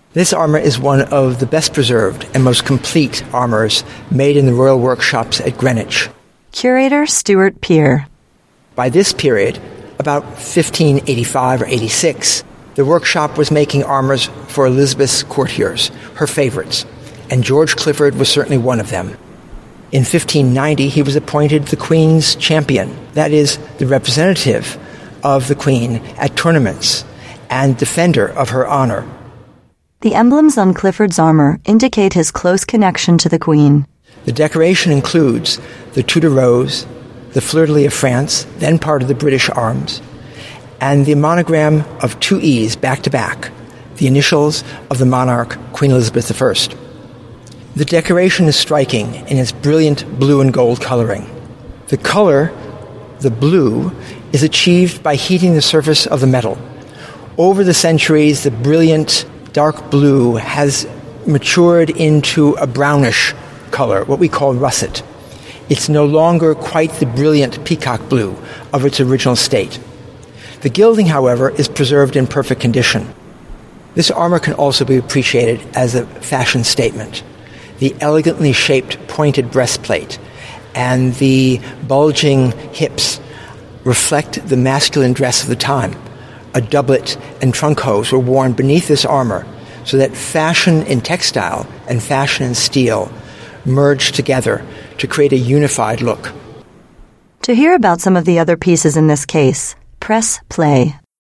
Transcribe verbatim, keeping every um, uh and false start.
This armor is one of the best preserved and most complete armors made in the royal workshops at Greenwich. Curator Stuart Peer. By this period, about fifteen eighty-five or eighty-six, the workshop was making armors for Elizabeth's courtiers, her favorites, and George Clifford was certainly one of them. In fifteen ninety, he was appointed the Queen's champion, that is, the representative of the Queen at tournaments and defender of her honor. The emblems on Clifford's armor indicate his close connection to the Queen. The decoration includes the Tudor rose, the fleur-de-lis of France, then part of the British arms, and the monogram of two E's back-to-back, the initials of the monarch, Queen Elizabeth the First. The decoration is striking in its brilliant blue and gold coloring. The color, the blue, is achieved by heating the surface of the metal. Over the centuries, the brilliant dark blue has matured into a brownish color, what we call russet. It's no longer quite the brilliant peacock blue of its original state. The gilding, however, is preserved in perfect condition. This armor can also be appreciated as a fashion statement. The elegantly shaped pointed breastplate and the bulging hips reflect the masculine dress of the time. A doublet and trunk hose were worn beneath this armor so that fashion in textile and fashion in steel merged together to create a unified look. To hear about some of the other pieces in this case, press play.